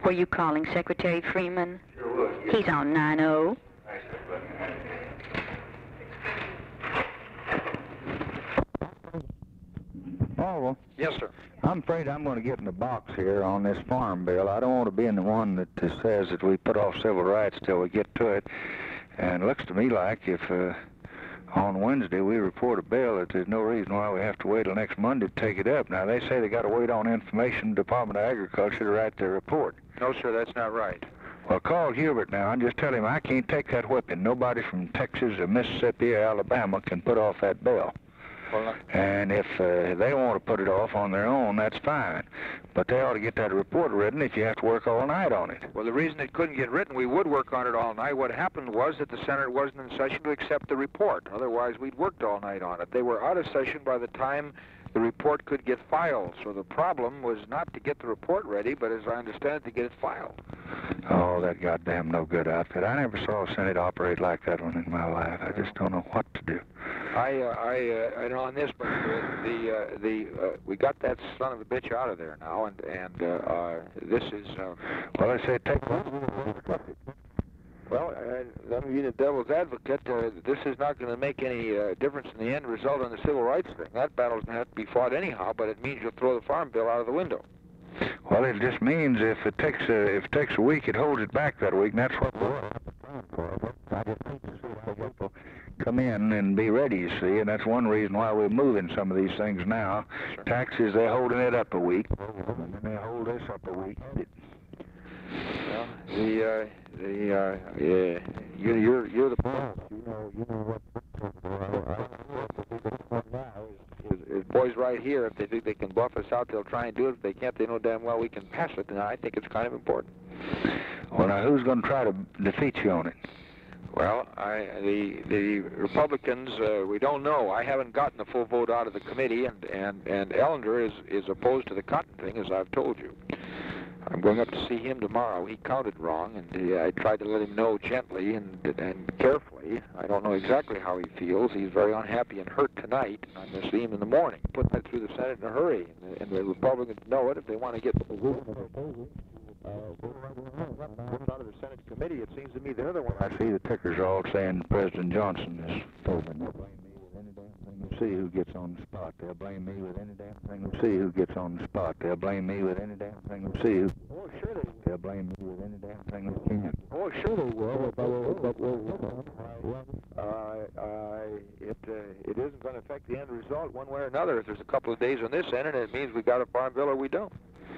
Were you calling Secretary Freeman? Sure was. Yes. He's on 9-0. Orville? Yes, sir. I'm afraid I'm going to get in the box here on this farm bill. I don't want to be in the one that says that we put off civil rights till we get to it. And it looks to me like if on Wednesday we report a bill that there's no reason why we have to wait till next Monday to take it up. Now, they say they got to wait on Information Department of Agriculture to write their report. No, sir, that's not right. Well, call Hubert now and just tell him I can't take that whipping. Nobody from Texas or Mississippi or Alabama can put off that bill. Well, And if they want to put it off on their own, that's fine. But they ought to get that report written if you have to work all night on it. well, the reason it couldn't get written, we would work on it all night. What happened was that the Senate wasn't in session to accept the report. Otherwise, we'd worked all night on it. They were out of session by the time the report could get filed. So the problem was not to get the report ready, but as I understand it, to get it filed. Oh, that goddamn no-good outfit. I never saw a Senate operate like that one in my life. I just don't know what to do. I know on this, but we got that son of a bitch out of there now, and this is. Well, I say take Well, let me be the devil's advocate. This is not going to make any difference in the end result on the civil rights thing. That battle's going to have to be fought anyhow, but it means you'll throw the farm bill out of the window. Well, it just means if it takes a week, it holds it back that week, and that's what we're I just need to see how people come in and be ready, you see, and that's one reason why we're moving some of these things now. Sure. Taxes, they're holding it up a week, and then they hold this up a week. Well, you're the boss. You know what is boys right here. If they think they can bluff us out, they'll try and do it. If they can't, they know damn well we can pass it, and I think it's kind of important. Well, now, who's going to try to defeat you on it? Well, the Republicans, we don't know. I haven't gotten the full vote out of the committee, and Ellender is opposed to the cotton thing, as I've told you. I'm going up to see him tomorrow. He counted wrong, and I tried to let him know gently and carefully. I don't know exactly how he feels. He's very unhappy and hurt tonight. I'm going to see him in the morning. Put that through the Senate in a hurry, and the Republicans know it if they want to get out of the Senate committee. It seems to me they're the ones. I see the tickers all saying President Johnson is folding. They'll blame me with any damn thing. We'll see who gets on the spot. They'll blame me with any damn thing. We'll see who gets on the spot. They'll blame me with any damn thing. We'll see who. Oh, sure they will. They'll blame me with any damn thing they can. Oh, sure they will. It isn't going to affect the end result one way or another. If there's a couple of days on this end, and it means we got a farm bill or we don't.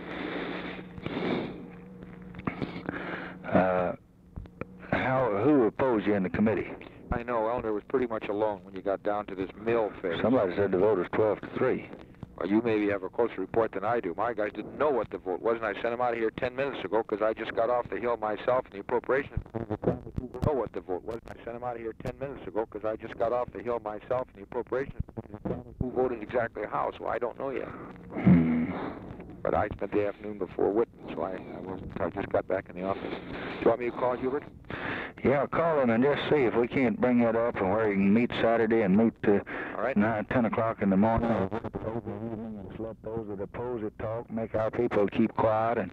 Who opposed you in the committee? I know Ellender was pretty much alone when you got down to this mill phase. Somebody said the vote was 12-3. Well, you maybe have a closer report than I do. My guys didn't know what the vote was, and I sent them out of here 10 minutes ago because I just got off the Hill myself, and the appropriations know what the vote was. I sent them out of here 10 minutes ago because I just got off the Hill myself, and the appropriations who voted exactly how, so I don't know yet. But I spent the afternoon before Whitman, so I just got back in the office. Do you want me to call Hubert? Yeah, call him and just see if we can't bring that up and where you can meet Saturday and meet All right. 9, 10 o'clock in the morning. And let those that oppose it talk, make our people keep quiet, and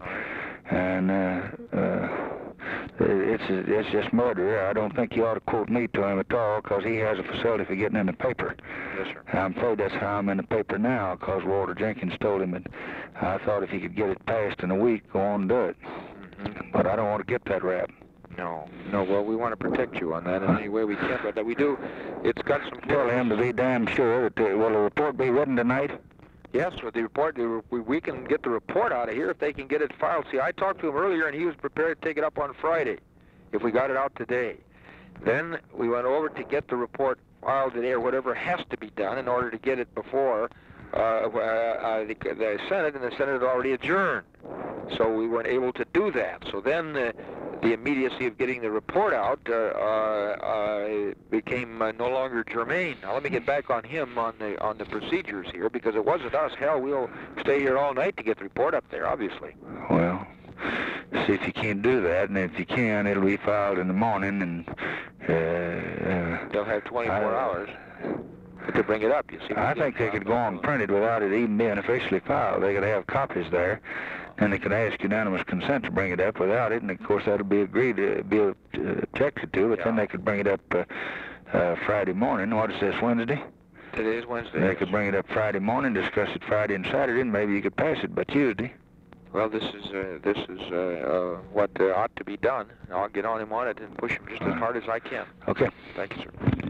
it's just murder. I don't think you ought to quote me to him at all, because he has a facility for getting in the paper. Yes, sir. I'm afraid that's how I'm in the paper now, because Walter Jenkins told him that I thought if he could get it passed in a week, go on and do it. Mm-hmm. But I don't want to get that rap. No, well, we want to protect you on that in any way we can, but that we do. It's got some... Tell him to be damn sure that, will the report be written tonight? Yes, with the report, we can get the report out of here if they can get it filed. See, I talked to him earlier, and he was prepared to take it up on Friday, if we got it out today. Then we went over to get the report filed today, or whatever has to be done in order to get it before the Senate, and the Senate had already adjourned. So we weren't able to do that. So then the immediacy of getting the report out became no longer germane. Now let me get back on him on the procedures here, because it wasn't us. Hell, we'll stay here all night to get the report up there, obviously. Well, see if you can't do that, and if you can, it'll be filed in the morning, and they'll have 24 hours. to bring it up. You see, I think they could go on printed without it even being officially filed. They could have copies there, and they could ask unanimous consent to bring it up without it, and of course that'll be agreed to, be objected to, but then they could bring it up Friday morning. What is this, Wednesday? Today is Wednesday. They could bring it up Friday morning, discuss it Friday and Saturday, and maybe you could pass it by Tuesday. Well, this is what ought to be done. I'll get on him on it and push him just as hard as I can. Okay. Thank you, sir.